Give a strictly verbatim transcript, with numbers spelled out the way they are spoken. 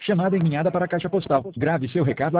Chamada enviada para a caixa postal. Grave seu recado